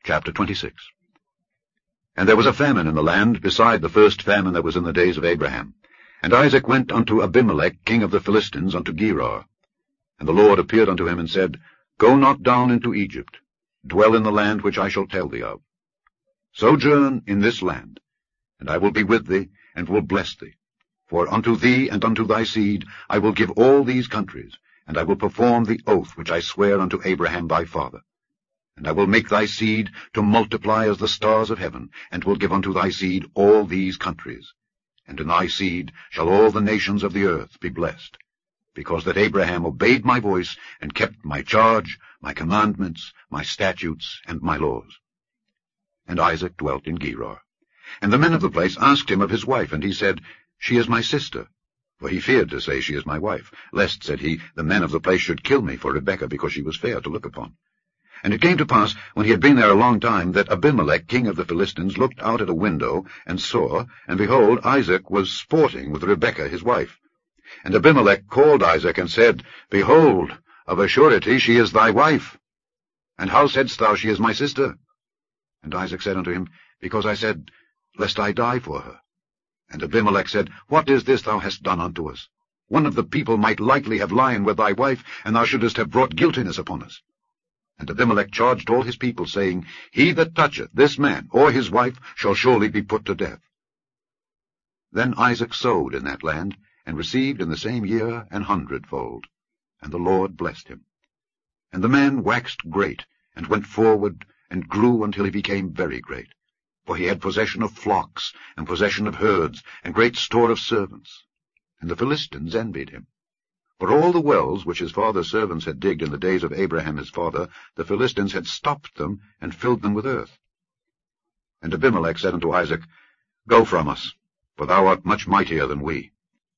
Chapter 26. And there was a famine in the land, beside the first famine that was in the days of Abraham. And Isaac went unto Abimelech, king of the Philistines, unto Gerar. And the Lord appeared unto him, and said, Go not down into Egypt, dwell in the land which I shall tell thee of. Sojourn in this land, and I will be with thee, and will bless thee. For unto thee and unto thy seed I will give all these countries, and I will perform the oath which I sware unto Abraham thy father. And I will make thy seed to multiply as the stars of heaven, and will give unto thy seed all these countries. And in thy seed shall all the nations of the earth be blessed, because that Abraham obeyed my voice, and kept my charge, my commandments, my statutes, and my laws. And Isaac dwelt in Gerar. And the men of the place asked him of his wife, and he said, She is my sister. For he feared to say, She is my wife, lest, said he, the men of the place should kill me for Rebekah, because she was fair to look upon. And it came to pass, when he had been there a long time, that Abimelech, king of the Philistines, looked out at a window, and saw, and behold, Isaac was sporting with Rebekah his wife. And Abimelech called Isaac, and said, Behold, of a surety she is thy wife. And how saidst thou, She is my sister? And Isaac said unto him, Because I said, Lest I die for her. And Abimelech said, What is this thou hast done unto us? One of the people might likely have lied with thy wife, and thou shouldest have brought guiltiness upon us. And Abimelech charged all his people, saying, He that toucheth this man or his wife shall surely be put to death. Then Isaac sowed in that land, and received in the same year 100-fold. And the Lord blessed him. And the man waxed great, and went forward, and grew until he became very great. For he had possession of flocks, and possession of herds, and great store of servants. And the Philistines envied him. For all the wells which his father's servants had digged in the days of Abraham his father, the Philistines had stopped them, and filled them with earth. And Abimelech said unto Isaac, Go from us, for thou art much mightier than we.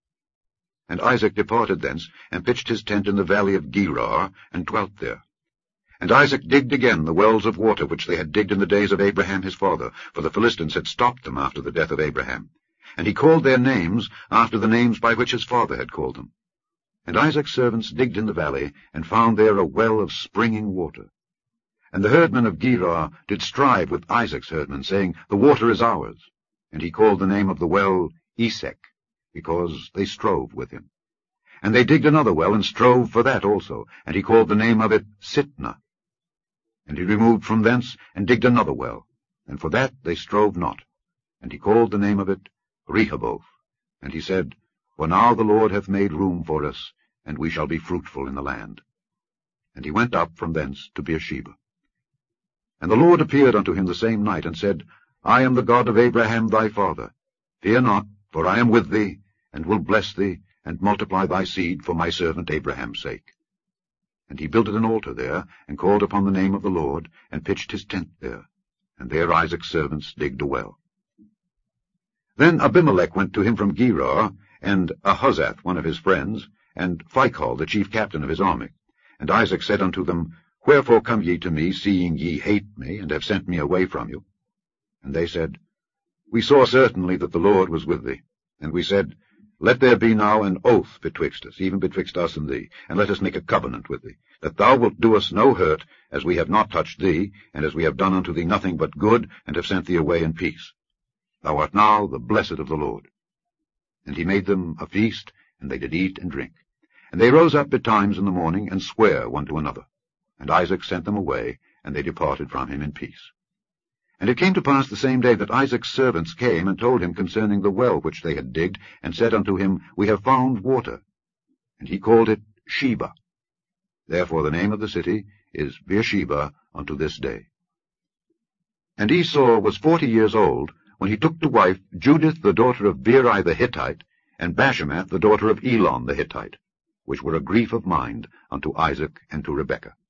And Isaac departed thence, and pitched his tent in the valley of Gerar, and dwelt there. And Isaac digged again the wells of water which they had digged in the days of Abraham his father, for the Philistines had stopped them after the death of Abraham. And he called their names after the names by which his father had called them. And Isaac's servants digged in the valley, and found there a well of springing water. And the herdmen of Gerar did strive with Isaac's herdmen, saying, The water is ours. And he called the name of the well Esek, because they strove with him. And they digged another well, and strove for that also, and he called the name of it Sitnah. And he removed from thence, and digged another well, and for that they strove not. And he called the name of it Rehoboth. And he said, For now the Lord hath made room for us, and we shall be fruitful in the land. And he went up from thence to Beersheba. And the Lord appeared unto him the same night, and said, I am the God of Abraham thy father. Fear not, for I am with thee, and will bless thee, and multiply thy seed for my servant Abraham's sake. And he builded an altar there, and called upon the name of the Lord, and pitched his tent there. And there Isaac's servants digged a well. Then Abimelech went to him from Gerar, and Ahuzzath one of his friends, and Phicol the chief captain of his army. And Isaac said unto them, Wherefore come ye to me, seeing ye hate me, and have sent me away from you? And they said, We saw certainly that the Lord was with thee. And we said, Let there be now an oath betwixt us, even betwixt us and thee, and let us make a covenant with thee, that thou wilt do us no hurt, as we have not touched thee, and as we have done unto thee nothing but good, and have sent thee away in peace. Thou art now the blessed of the Lord. And he made them a feast, and they did eat and drink. And they rose up betimes in the morning, and sware one to another. And Isaac sent them away, and they departed from him in peace. And it came to pass the same day that Isaac's servants came and told him concerning the well which they had digged, and said unto him, We have found water. And he called it Sheba. Therefore the name of the city is Beersheba unto this day. And Esau was 40 years old, when he took to wife Judith the daughter of Beeri the Hittite, and Bashemath the daughter of Elon the Hittite, which were a grief of mind unto Isaac and to Rebekah.